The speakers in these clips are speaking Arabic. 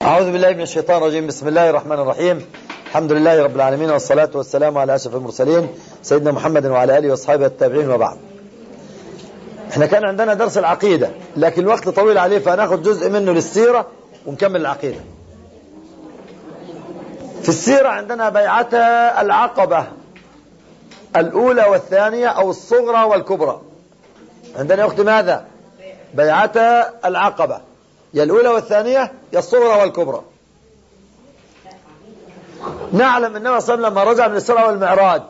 أعوذ بالله من الشيطان الرجيم. بسم الله الرحمن الرحيم. الحمد لله رب العالمين، والصلاة والسلام على أشرف المرسلين سيدنا محمد وعلى آله وأصحابه التابعين وبعد. احنا كان عندنا درس العقيدة لكن الوقت طويل عليه، فهناخد جزء منه للسيرة ونكمل العقيدة. في السيرة عندنا بيعتا العقبة الأولى والثانية أو الصغرى والكبرى. عندنا يا أختي ماذا؟ بيعتا العقبة، يا الأولى والثانية يا الصغرى والكبرى. نعلم النبي صلى الله عليه وسلم لما رجع من الإسراء والمعراج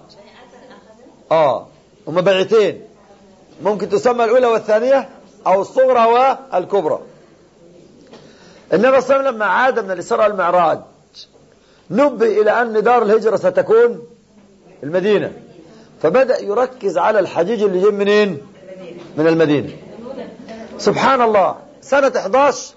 هما بيعتين، ممكن تسمى الأولى والثانية أو الصغرى والكبرى. النبي صلى الله عليه وسلم لما عاد من الإسراء والمعراج نبه إلى أن دار الهجرة ستكون المدينة، فبدأ يركز على الحجيج اللي جاي منين؟ من المدينة. سبحان الله، سنة 11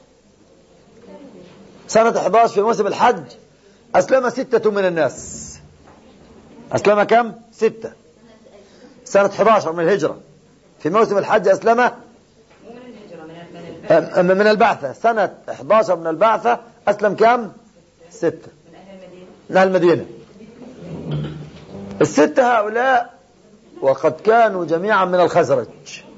في موسم الحج أسلم 6 من الناس. أسلم كم؟ 6. سنة 11 من الهجرة في موسم الحج أسلم من البعثة. سنة 11 من البعثة أسلم كم؟ 6 من أهل المدينة. ال6 هؤلاء وقد كانوا جميعا من الخزرج،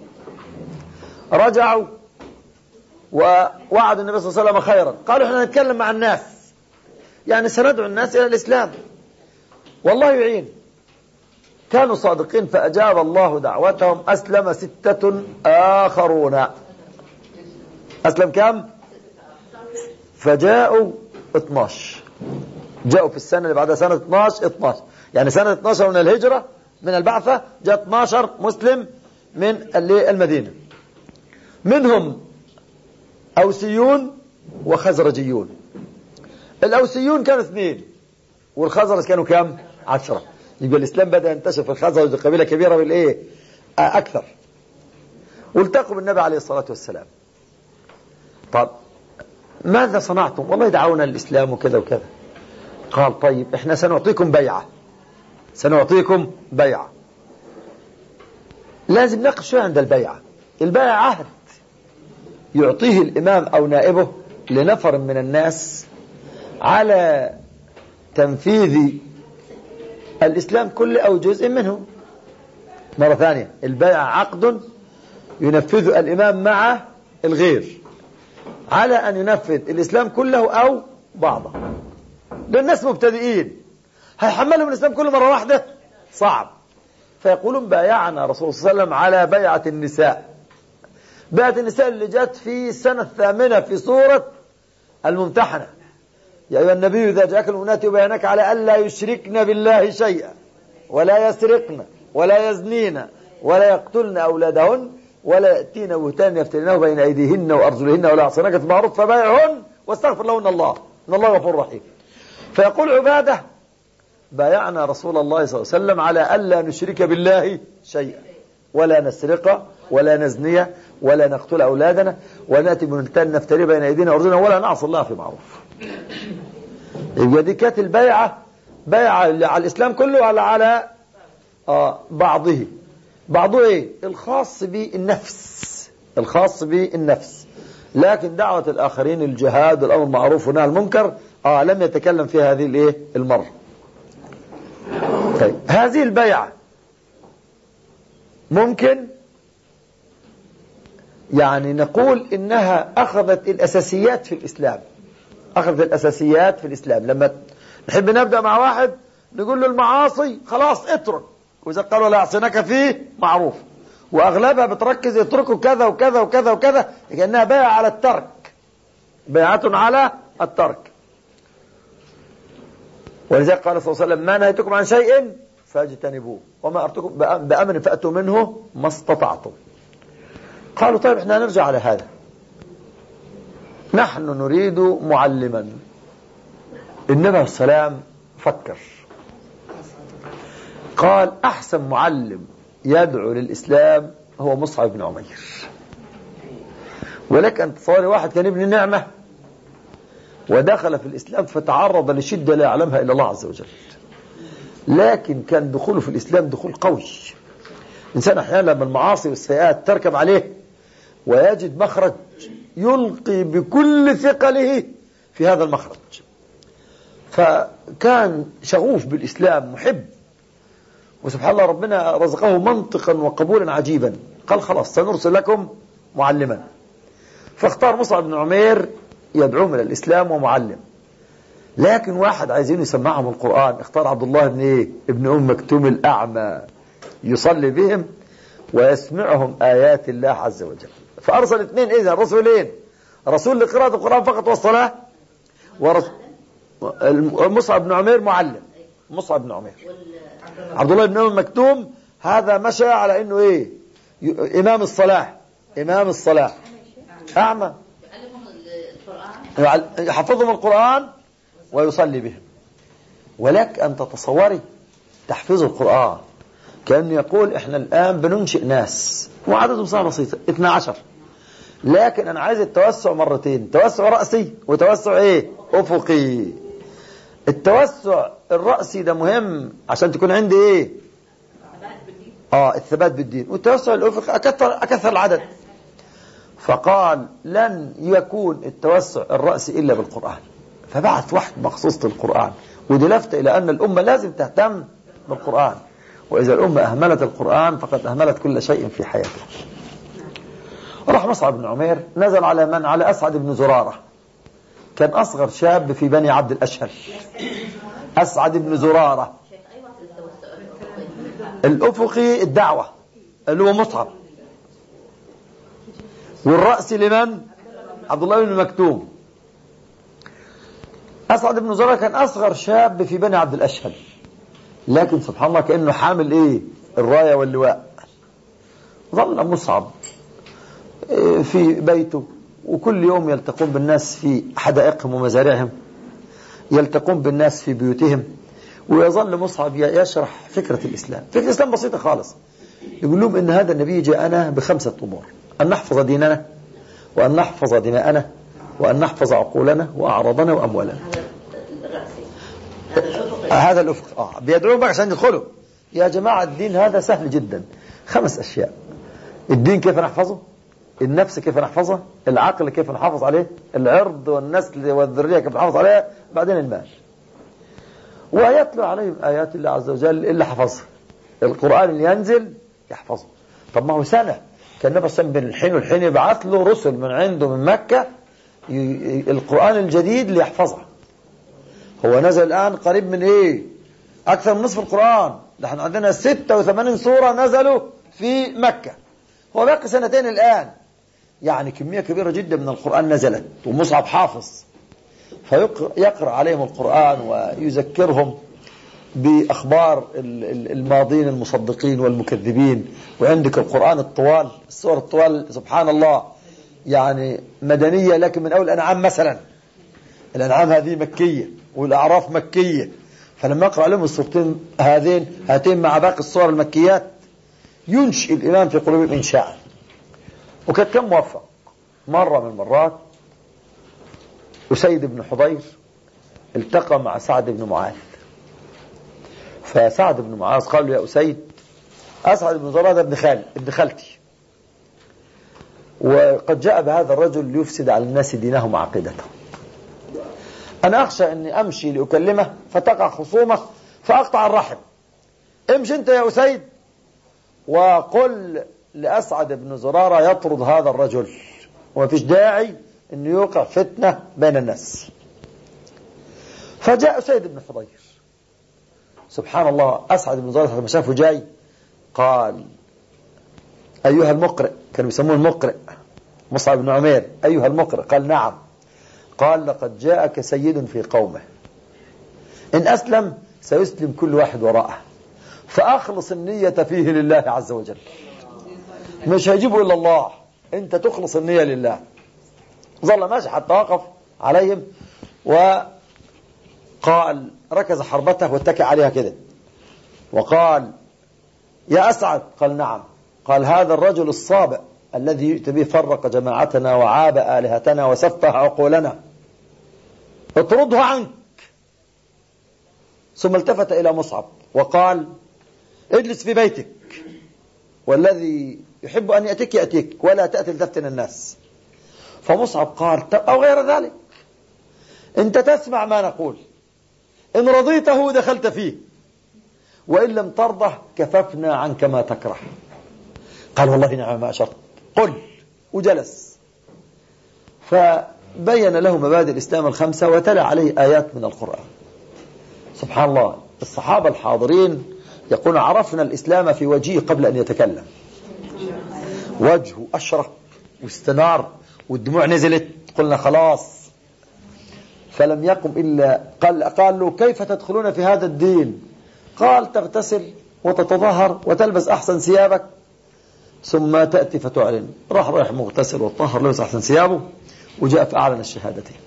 رجعوا ووعدوا النبي صلى الله عليه وسلم خيرا. قالوا احنا نتكلم مع الناس، يعني سندعو الناس إلى الإسلام والله يعين. كانوا صادقين فأجاب الله دعوتهم. أسلم 6 آخرون. أسلم كم؟ فجاءوا 12. جاءوا في السنة اللي بعدها سنة 12 يعني سنة 12 من الهجرة من البعثة جاء 12 مسلم من المدينة، منهم أوسيون وخزرجيون. الأوسيون كانوا 2 والخزرج كانوا كم؟ 10. يبقى الإسلام بدأ ينتشر في الخزرج، قبيلة كبيرة بالإيه؟ أكثر. والتقوا بالنبي عليه الصلاة والسلام. طب ماذا صنعتم؟ والله دعونا الإسلام وكذا وكذا. قال طيب احنا سنعطيكم بيعة. لازم نقف شوية عند البيعة. البيعة عهد يعطيه الإمام أو نائبه لنفر من الناس على تنفيذ الإسلام كله أو جزء منه. مرة ثانية، البيعة عقد ينفذ الإمام مع الغير على أن ينفذ الإسلام كله أو بعضه. للناس مبتدئين هيحملهم الإسلام كله مرة واحدة صعب، فيقولون بايعنا رسول الله صلى الله عليه وسلم على بيعة النساء. بيعة النساء اللي جاءت في السنة 8 في سورة الممتحنة. يا أيها النبي إذا جاءك المؤمنات يبايعنك على ألا يشركن بالله شيئا ولا يسرقن ولا يزنين ولا يقتلن أولادهن ولا يأتين بهتان يفترينه بين أيديهن وأرجلهن ولا يعصينك في معروف فبايعهن واستغفر لهن الله إن الله غفور رحيم. فيقول عبادة بايعنا رسول الله صلى الله عليه وسلم على ألا نشرك بالله شيئا ولا نسرق ولا نزني ولا نقتل أولادنا ولا نأتي بهتان نفتري بين أيدينا وأرجلنا ولا نعصي الله في معروف. يبقى دي كانت البيعة بيعة على الإسلام كله ولا على بعضه إيه؟ الخاص بالنفس. لكن دعوة الآخرين الجهاد والأمر بالمعروف والنهي عن المنكر لم يتكلم في هذه المرة. طيب هذه البيعة ممكن يعني نقول إنها أخذت الأساسيات في الإسلام. لما نحب نبدأ مع واحد نقول له المعاصي خلاص اترك، وإذا قالوا لا يعصينك فيه معروف، وأغلبها بتركز يتركوا كذا وكذا وكذا وكذا، لأنها بيعة على الترك، بيعة على الترك. ولذلك قال صلى الله عليه وسلم ما نهيتكم عن شيء فاجتنبوه وما أمرتكم بأمر فأتوا منه ما استطعتم. قالوا طيب احنا نرجع على هذا، نحن نريد معلما. النبي عليه السلام فكر قال أحسن معلم يدعو للإسلام هو مصعب بن عمير. ولك أن تصوري واحد كان ابن نعمة ودخل في الإسلام فتعرض لشدة لا يعلمها إلا الله عز وجل، لكن كان دخوله في الإسلام دخول قوي. إنسان أحيانا لما المعاصي والسيئات تركب عليه ويجد مخرج يلقي بكل ثقله في هذا المخرج. فكان شغوف بالإسلام محب، وسبحان الله ربنا رزقه منطقا وقبولا عجيبا. قال خلاص سنرسل لكم معلما، فاختار مصعب بن عمير يدعوهم إلى الإسلام ومعلم. لكن واحد عايزين يسمعهم القرآن، اختار عبد الله بن ايه؟ ابن أم مكتوم الأعمى يصلي بهم ويسمعهم آيات الله عز وجل. فأرسل اثنين، إذا رسولين، رسول لقراءة القرآن فقط والصلاة، مصعب بن عمير معلم. مصعب بن عمير. عبد الله بن أم مكتوم هذا مشى على انه ايه؟ امام الصلاة. امام الصلاة اعمى، يحفظهم القرآن ويصلي بهم. ولك ان تتصوري تحفيظ القرآن كأنه يقول احنا الان بننشئ ناس وعددهم صار بسيطة 12، لكن انا عايز التوسع مرتين، توسع رأسي وتوسع ايه؟ افقي. التوسع الرأسي ده مهم عشان تكون عندي ايه؟ الثبات بالدين. والتوسع الافقي اكثر العدد. فقال لن يكون التوسع الرأسي الا بالقرآن، فبعث واحد مخصوص للقرآن. ودي لفتة الى ان الامة لازم تهتم بالقرآن، واذا الامة اهملت القرآن فقد اهملت كل شيء في حياتها. راح مصعب بن عمير نزل على من؟ على أسعد بن زرارة، كان أصغر شاب في بني عبد الأشهل. أسعد بن زرارة الأفقي الدعوة اللي هو مصعب، والرأس لمن؟ عبد الله بن مكتوم. أسعد بن زرارة كان أصغر شاب في بني عبد الأشهل، لكن سبحان الله كأنه حامل إيه؟ الراية واللواء. ظل مصعب في بيته، وكل يوم يلتقون بالناس في حدائقهم ومزارعهم، يلتقون بالناس في بيوتهم، ويظل مصعب يشرح فكرة الإسلام. فكرة الإسلام بسيطة خالص، يقول لهم إن هذا النبي جاءنا ب5 أمور: أن نحفظ ديننا، وأن نحفظ دماءنا، وأن نحفظ عقولنا وأعراضنا وأموالنا. هذا الأفق. بيدعوهم بقى عشان يدخلوا. يا جماعة الدين هذا سهل جدا، 5 أشياء. الدين كيف نحفظه، النفس كيف نحفظها، العقل كيف نحافظ عليه، العرض والنسل والذرية كيف نحافظ عليها، بعدين المال. ويتلو عليهم آيات الله عز وجل اللي حفظها. القرآن اللي ينزل يحفظه. طب ما هو سنة كان النبي صلى الله عليه وسلم بين الحين والحين يبعث له رسل من عنده من مكة القرآن الجديد اللي يحفظها. هو نزل الآن قريب من ايه؟ أكثر من نصف القرآن. نحن عندنا 86 سورة نزلوا في مكة، هو باقي 2 الآن. يعني كمية كبيرة جدا من القرآن نزلت، ومصعب حافظ، فيقرأ عليهم القرآن ويذكرهم بأخبار الماضين المصدقين والمكذبين. وعندك القرآن الطوال، السور الطوال سبحان الله، يعني مدنية، لكن من أول الأنعام مثلا، الأنعام هذه مكية والأعراف مكية، فلما يقرأ عليهم السورتين هاتين مع باقي السور المكيات ينشئ الإيمان في قلوبهم إنشاء. وكان كم موفق. مرة من المرات أسيد بن حضير التقى مع سعد بن معاذ، فسعد بن معاذ قال له: يا أسيد، أسعد بن زرارة ابن خالتي، وقد جاء بهذا الرجل ليفسد على الناس دينهم وعقيدتهم. أنا أخشى أني أمشي لأكلمه فتقع خصومة فأقطع الرحم. امشي أنت يا أسيد وقل لأسعد بن زرارة يطرد هذا الرجل، وما فيش داعي أن يوقع فتنة بين الناس. فجاء أسيد بن حضير، سبحان الله، أسعد بن زرارة لما شافه جاي قال: أيها المقرئ، كانوا يسموه المقرئ مصعب بن عمير، أيها المقرئ. قال: نعم. قال: لقد جاءك سيد في قومه، إن أسلم سيسلم كل واحد وراءه، فأخلص النية فيه لله عز وجل، مش هيجيبه إلا الله، أنت تخلص النية لله. ظل ماشي حتى وقف عليهم وقال، ركز حربته واتكى عليها كده وقال: يا أسعد. قال: نعم. قال: هذا الرجل الصابئ الذي يؤتي به فرق جماعتنا وعاب آلهتنا وسفه عقولنا، اطرده عنك. ثم التفت إلى مصعب وقال: اجلس في بيتك، والذي يحب أن يأتيك يأتيك، ولا تأتي لتفتن الناس. فمصعب قال: أو غير ذلك، أنت تسمع ما نقول، إن رضيته دخلت فيه، وإن لم ترضه كففنا عنك ما تكره. قال والله نعم ما أشرت، قل. وجلس فبين له مبادئ الإسلام الخمسة وتلا عليه آيات من القرآن. سبحان الله، الصحابة الحاضرين يقولون عرفنا الإسلام في وجهه قبل أن يتكلم. وجهه أشرق واستنار والدموع نزلت. قلنا خلاص، فلم يقم إلا قال له كيف تدخلون في هذا الدين؟ قال تغتسل وتتطهر وتلبس أحسن ثيابك ثم تأتي فتعلن. راح مغتسل وتطهر لبس أحسن ثيابه وجاء فأعلن الشهادتين.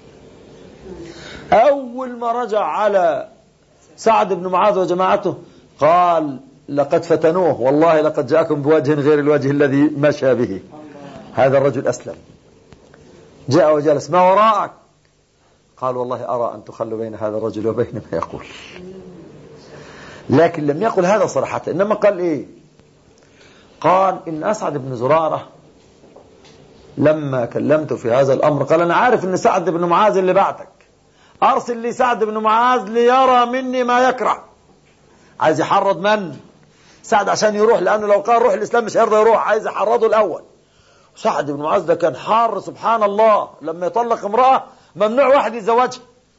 أول ما رجع على سعد بن معاذ وجماعته قال لقد فتنوه، والله لقد جاءكم بوجه غير الوجه الذي مشى به. هذا الرجل أسلم. جاء وجلس، ما وراءك؟ قال والله أرى أن تخلوا بين هذا الرجل وبين ما يقول. لكن لم يقل هذا صراحة، إنما قال إيه؟ قال إن أسعد بن زرارة لما كلمته في هذا الأمر قال أنا عارف إن سعد بن معاذ اللي بعتك، أرسل لي سعد بن معاذ ليرى مني ما يكره. عايز يحرض من؟ سعد عشان يروح، لأنه لو قال روح الإسلام مش هيرضى يروح، عايز يحرضه الأول. سعد بن معاذ ده كان حار سبحان الله، لما يطلق امرأة ممنوع واحد يتزوجها.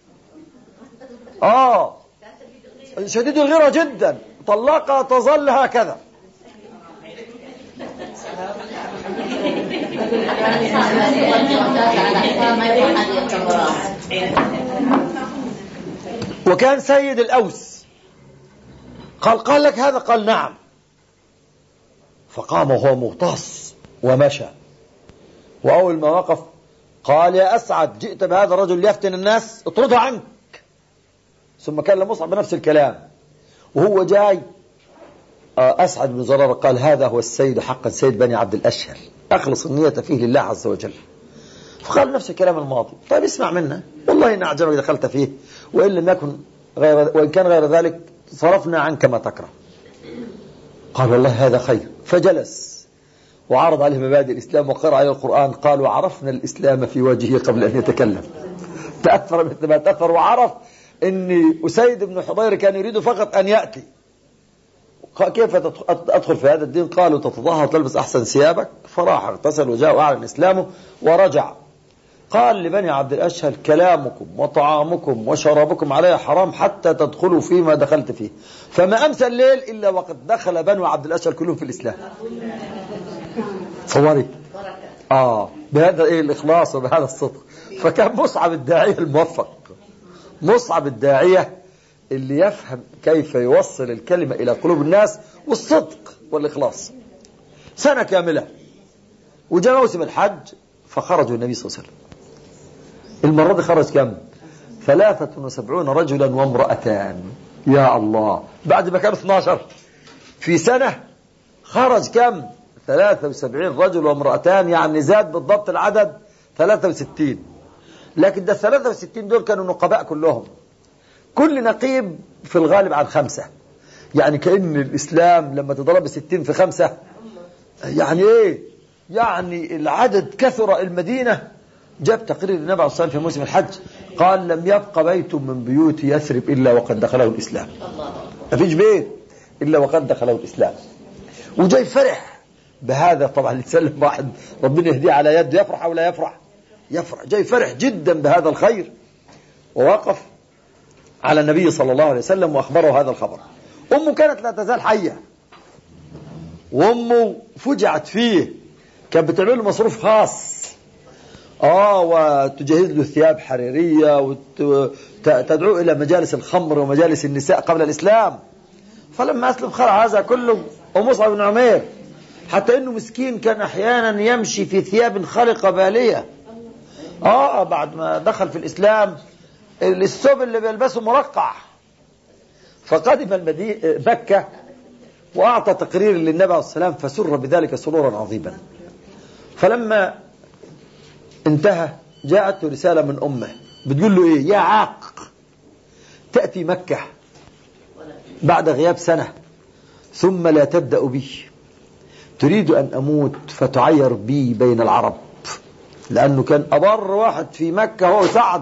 شديد الغيرة جدا، طلقها تظل هكذا. وكان سيد الأوس. قال لك هذا؟ قال نعم. فقام وهو مغتص ومشى، وأول ما وقف قال يا أسعد جئت بهذا الرجل ليفتن الناس، اطرده عنك. ثم كلم مصعب بنفس الكلام. وهو جاي أسعد بن زرارة قال هذا هو السيد حقا، سيد بني عبد الأشهل، أخلص النية فيه لله عز وجل. فقال نفس الكلام الماضي. طيب اسمع منا، والله إن أعجبك دخلت فيه، وإن كان غير ذلك صرفنا عنك ما تكره. قال والله هذا خير. فجلس وعرض عليه مبادئ الإسلام وقرأ عليه القرآن. قال وعرفنا الإسلام في وجهه قبل أن يتكلم. تأثر مثل ما تأثر، وعرف أن أسيد بن حضير كان يريد فقط أن يأتي. كيف أدخل في هذا الدين؟ قالوا تتطهر تلبس أحسن ثيابك. فراح اغتسل وجاء وأعلن إسلامه ورجع. قال لبني عبد الأشهل كلامكم وطعامكم وشرابكم علي حرام حتى تدخلوا فيما دخلت فيه. فما أمسى الليل إلا وقد دخل بني عبد الأشهل كلهم في الإسلام. صوري بهذا الإخلاص وبهذا الصدق. فكان مصعب الداعية الموفق، مصعب الداعية اللي يفهم كيف يوصل الكلمة إلى قلوب الناس والصدق والإخلاص. سنة كاملة وجاء موسم الحج فخرجوا النبي صلى الله عليه وسلم. المرة دي خرج كم؟ 73 رجلا وامرأتان. يا الله، بعد ما كانوا 12 في سنة خرج كم؟ 73 رجل وامرأتان، يعني زاد بالضبط العدد 63. لكن ده 63 دول كانوا نقباء كلهم، كل نقيب في الغالب عن 5. يعني كأن الإسلام لما تضرب 60 في 5 يعني إيه؟ يعني العدد كثر. المدينة جاب تقرير النبي عليه الصلاة والسلام في موسم الحج قال لم يبق بيت من بيوت يثرب إلا وقد دخله الإسلام. ما فيش بيت إلا وقد دخله الإسلام. وجاي فرح بهذا. طبعا يتسلم واحد ربنا يهديه على يده يفرح أو لا يفرح؟ يفرح. جاي فرح جدا بهذا الخير، ووقف على النبي صلى الله عليه وسلم وأخبره هذا الخبر. أمه كانت لا تزال حية، وأمه فجعت فيه، كانت بتعمل له مصروف خاص وتجهز له ثياب حريرية وتدعو إلى مجالس الخمر ومجالس النساء قبل الإسلام. فلما أسلم خلع هذا كله. ومصعب بن عمير حتى إنه مسكين كان أحيانا يمشي في ثياب خلقة بالية. بعد ما دخل في الإسلام الثوب اللي بيلبسه مرقع. فقدم مكة وأعطى تقرير للنبي عليه السلام فسر بذلك سرورا عظيما. فلما انتهى جاءته رسالة من أمه بتقول له إيه؟ يا عاق، تأتي مكة بعد غياب سنة ثم لا تبدأ بي، تريد أن أموت فتعير بي بين العرب، لأنه كان أبر واحد في مكة هو سعد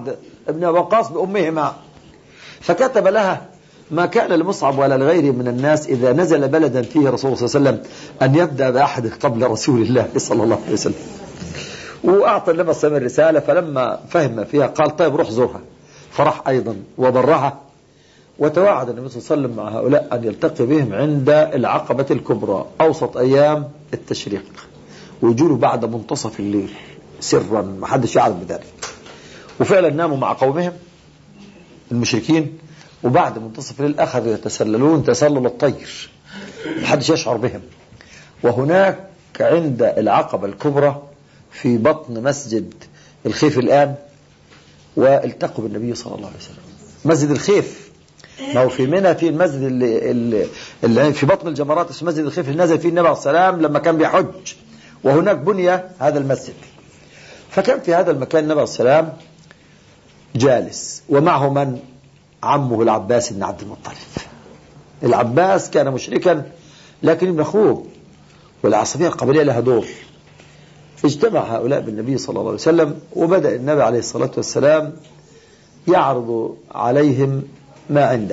بن وقاص بأمهما، فكتب لها: ما كان لمصعب ولا لغيره من الناس إذا نزل بلدا فيه رسول الله صلى الله عليه وسلم أن يبدأ بأحد قبل رسول الله صلى الله عليه وسلم. وأعطى النبي صلى الله عليه وسلم الرسالة، فلما فهم فيها قال: طيب روح زورها. فرح أيضا وبرها، وتواعد النبي صلى الله عليه وسلم مع هؤلاء أن يلتقي بهم عند العقبة الكبرى أوسط أيام التشريق، ويجولوا بعد منتصف الليل سرا، ما حدش يعرف بذلك. وفعلا ناموا مع قومهم المشركين، وبعد منتصف الليل أخذوا يتسللون تسلل الطير، ما حدش يشعر بهم. وهناك عند العقبة الكبرى في بطن مسجد الخيف الآن، والتقوا بالنبي صلى الله عليه وسلم. مسجد الخيف ما هو في منى، في المسجد اللي في بطن الجمرات اسمه مسجد الخيف، اللي نزل فيه النبي عليه السلام لما كان بيحج، وهناك بني هذا المسجد. فكان في هذا المكان النبي عليه السلام جالس، ومعه من؟ عمه العباس بن عبد المطلب. العباس كان مشركا لكن ابن أخوه، والعصبية القبلية لها دور. اجتمع هؤلاء بالنبي صلى الله عليه وسلم، وبدأ النبي عليه الصلاة والسلام يعرض عليهم ما عنده.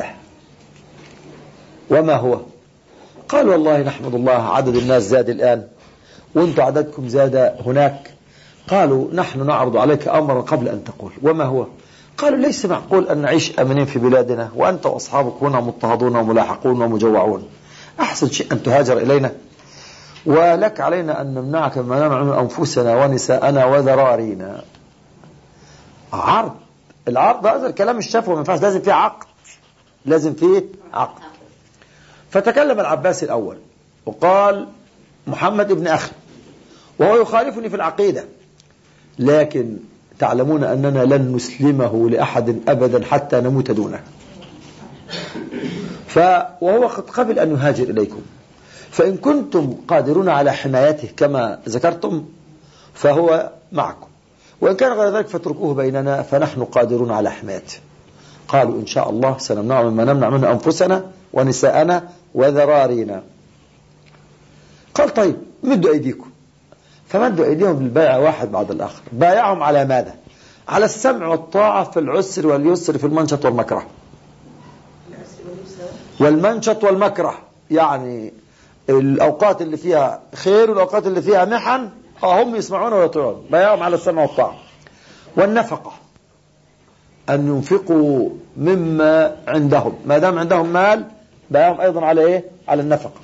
وما هو؟ قال: والله نحمد الله، عدد الناس زاد الآن وانتم عددكم زاد هناك. قالوا: نحن نعرض عليك أمرا قبل أن تقول. وما هو؟ قالوا: ليس معقول أن نعيش أمنين في بلادنا وأنت وأصحابك هنا مضطهدون وملاحقون ومجوعون. أحسن شيء أن تهاجر إلينا، ولك علينا أن نمنعك مما نمنع من أنفسنا ونساءنا وذرارينا. عرض. العرض هذا الكلام الشفوي ما ينفعش، لازم فيه عقد، لازم فيه عقد. فتكلم العباس الأول وقال: محمد ابن أخي، وهو يخالفني في العقيدة، لكن تعلمون أننا لن نسلمه لأحد أبدا حتى نموت دونه. وهو قد قبل أن يهاجر إليكم، فإن كنتم قادرون على حمايته كما ذكرتم فهو معكم، وإن كان غير ذلك فاتركوه بيننا فنحن قادرون على حمايته. قالوا: إن شاء الله سنمنع مما نمنع منه أنفسنا ونساءنا وذرارينا. قال: طيب مدوا أيديكم. فمدوا أيديهم للبيع واحد بعد الآخر. بايعهم على ماذا؟ على السمع والطاعة في العسر واليسر، في المنشط والمكره. والمنشط والمكره يعني الأوقات اللي فيها خير والأوقات اللي فيها محن، هم يسمعون ويطيعون. بايعهم على السمع والطاعة. والنفقة، أن ينفقوا مما عندهم، ما دام عندهم مال بايعهم أيضا على إيه؟ على النفقة.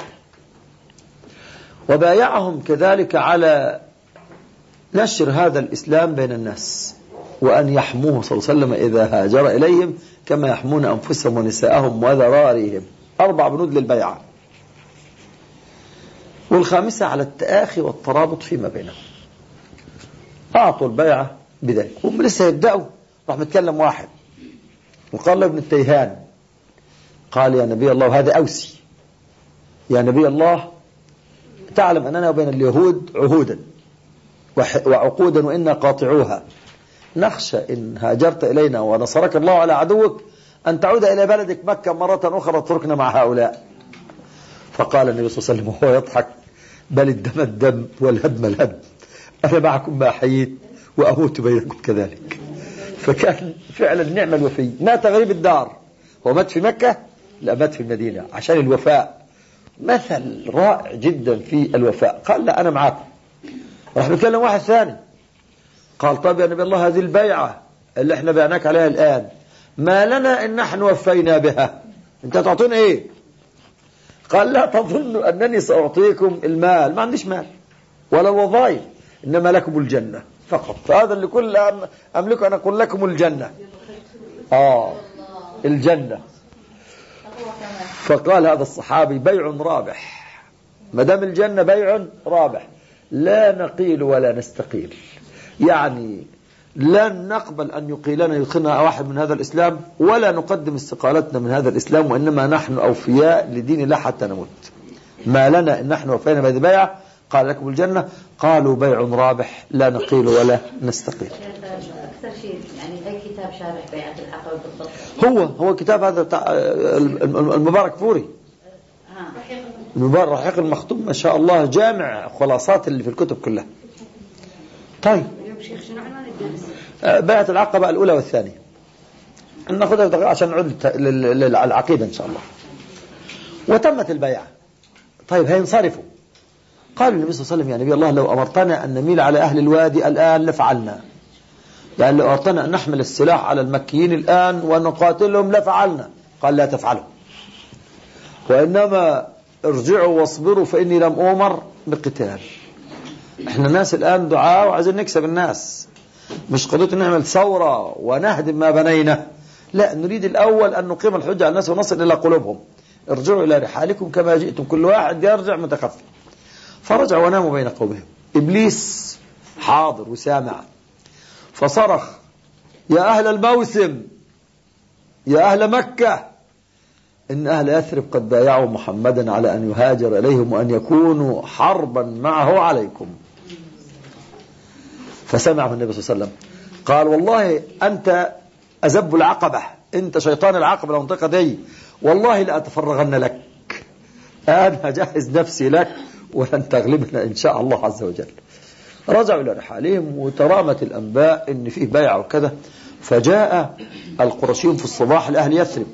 وبايعهم كذلك على نشر هذا الإسلام بين الناس، وأن يحموه صلى الله عليه وسلم إذا هاجر إليهم كما يحمون أنفسهم ونساءهم وذراريهم. 4 بنود للبيعة. والخامسة على التآخي والترابط فيما بينهم. أعطوا البيعة بذلك. هم لسه يبدأوا، راح متكلم واحد وقال له ابن التيهان، قال: يا نبي الله، هذا أوسي، يا نبي الله، تعلم أننا وبين اليهود عهودا وعقودا وإنا قاطعوها، نخشى إن هاجرت إلينا ونصرك الله على عدوك أن تعود إلى بلدك مكة مرة أخرى تتركنا مع هؤلاء. فقال النبي صلى الله عليه وسلم وهو يضحك: بل الدم الدم والهدم الهدم، أنا معكم ما حييت وأموت بينكم كذلك. فكان فعلا نعم الوفي. مات غريب الدار، هو مات في مكة، لا مات في المدينة عشان الوفاء. مثل رائع جدا في الوفاء. قال: لا أنا معكم. راح نتكلم واحد ثاني قال: طيب يا نبي الله، هذه البيعة اللي احنا بيعناك عليها الآن ما لنا إن نحن وفينا بها، انت تعطون ايه؟ قال: لا تظنوا أنني سأعطيكم المال، ما عنديش مال ولا الوظائف، إنما لكم الجنة فقط. فهذا اللي كل أملك أن أقول لكم الجنة. الجنة. فقال هذا الصحابي: بيع رابح، ما دام الجنة بيع رابح، لا نقيل ولا نستقيل. يعني لن نقبل أن يقيلنا واحد من هذا الإسلام، ولا نقدم استقالتنا من هذا الإسلام، وإنما نحن أوفياء لدين الله حتى نموت. ما لنا إن نحن وفينا بهذه البيعة. قال: لكم الجنة. قالوا: بيع رابح، لا نقيل ولا نستقيل. أكثر شيء يعني أي كتاب شارح بيعة العقبة بالضبط؟ هو كتاب هذا المبارك فوري، المبارك رحيق المختوم، ما شاء الله، جامع خلاصات اللي في الكتب كلها. طيب، بيعة العقبة الأولى والثانية. ناخدها دقيقة عشان نعود للعقيدة إن شاء الله. وتمت البيعة. طيب هينصرفوا. قال النبي صلى الله عليه وسلم: يا نبي الله لو أمرتنا أن نميل على أهل الوادي الآن لفعلنا، يعني لو أمرتنا أن نحمل السلاح على المكيين الآن ونقاتلهم لفعلنا. قال: لا تفعلوا، وإنما ارجعوا واصبروا فإني لم أؤمر بقتال. احنا الناس الآن دعاء وعايزين نكسب الناس، مش قضية نعمل ثورة ونهدم ما بنينا، لا، نريد الأول أن نقيم الحجة على الناس ونصل إلى قلوبهم. ارجعوا إلى رحالكم كما جئتم، كل واحد يرجع متخفي. فرجعوا وناموا بين قومهم. إبليس حاضر وسامع، فصرخ: يا أهل الموسم، يا أهل مكة، إن أهل يثرب قد بايعوا محمدا على أن يهاجر إليهم وأن يكونوا حربا معه عليكم. فسمعه النبي صلى الله عليه وسلم، قال: والله أنت أزب العقبة، أنت شيطان العقبة المنطقة دي، والله لأتفرغن لك، أنا أجهز نفسي لك ولن تغلبنا إن شاء الله عز وجل. رجعوا إلى رحالهم، وترامت الأنباء إن فيه بيع وكذا. فجاء القرشيون في الصباح لأهل يثرب.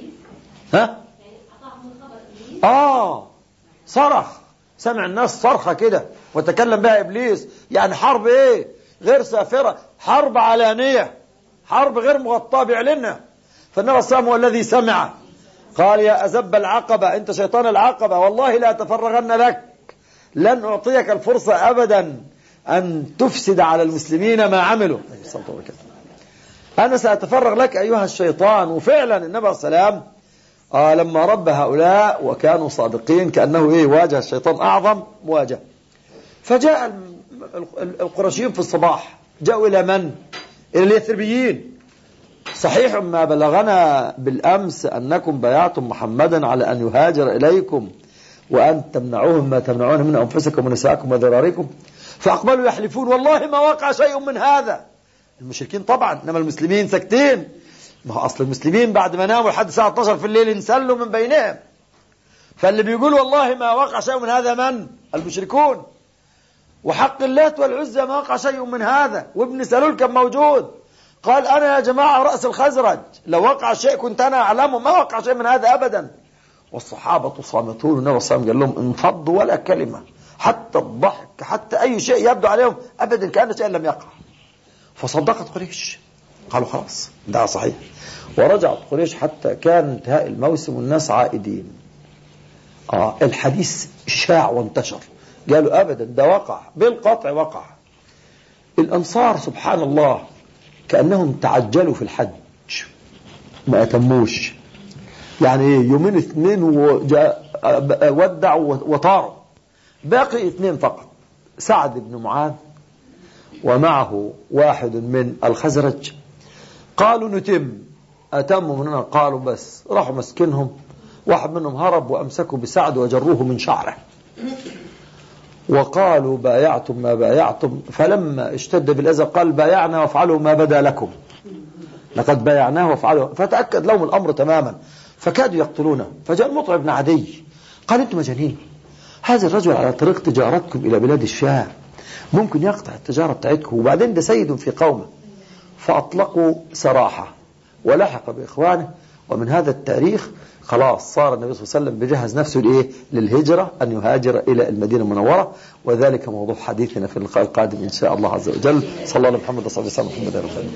صرخ، سمع الناس صرخة كده وتكلم بها إبليس. يعني حرب إيه؟ غير سافرة، حرب علانية، حرب غير مغطاة بيعلنها. فالنبي صلى الله عليه وسلم هو الذي سمع، قال: يا أزب العقبة، أنت شيطان العقبة، والله لا أتفرغن لك، لن أعطيك الفرصة أبدا أن تفسد على المسلمين ما عملوا، أنا سأتفرغ لك أيها الشيطان. وفعلا النبي صلى الله عليه وسلم لما رب هؤلاء وكانوا صادقين كأنه واجه الشيطان أعظم مواجهة. فجاء القرشيين في الصباح، جاءوا إلى من؟ إلى اليثربيين. صحيح ما بلغنا بالأمس أنكم بايعتم محمدا على أن يهاجر إليكم وأن تمنعوهم ما تمنعون من أنفسكم ونساءكم وذراريكم. فأقبلوا يحلفون: والله ما وقع شيء من هذا. المشركين طبعا، إنما المسلمين ساكتين. ما هو أصل المسلمين بعد ما ناموا لحد الساعة 12 في الليل انسلوا من بينهم. فاللي بيقول والله ما وقع شيء من هذا من؟ المشركون. وحق اللات والعزى ما وقع شيء من هذا. وابن سلول كان موجود، قال: أنا يا جماعة رأس الخزرج، لو وقع شيء كنت أنا أعلمه، ما وقع شيء من هذا أبدا. والصحابة صامتون، والنبي صلى الله عليه وسلم قال لهم: انفضوا ولا كلمة، حتى الضحك، حتى أي شيء يبدو عليهم أبدا كأن شيء لم يقع. فصدقت قريش، قالوا: خلاص ده صحيح. ورجعت قريش حتى كان انتهاء الموسم والناس عائدين. الحديث شاع وانتشر، قالوا: أبدا ده وقع، بالقطع وقع. الأنصار سبحان الله كأنهم تعجلوا في الحج، ما أتموش، يعني يومين 2 ودعوا وطاروا، باقي 2 فقط، سعد بن معاذ ومعه واحد من الخزرج. قالوا: نتم. أتموا مننا؟ قالوا: بس. راحوا مسكنهم، واحد منهم هرب وأمسكوا بسعد وجروه من شعره وقالوا: بايعتم ما بايعتم. فلما اشتد بالأذى قال: بايعنا وافعلوا ما بدا لكم، لقد بايعناه وافعلوا. فتأكد لهم الأمر تماما، فكادوا يقتلونه. فجاء المطعم بن عدي قال: انتم مجانين، هذا الرجل على طريق تجارتكم إلى بلاد الشام، ممكن يقطع التجارة بتاعتكم، وبعدين ده سيد في قومه. فأطلقوا سراحة ولحق بإخوانه. ومن هذا التاريخ خلاص صار النبي صلى الله عليه وسلم بجهز نفسه للهجرة، أن يهاجر إلى المدينة المنورة. وذلك موضوع حديثنا في اللقاء القادم إن شاء الله عز وجل. صلى الله عليه محمد صلى الله عليه وسلم.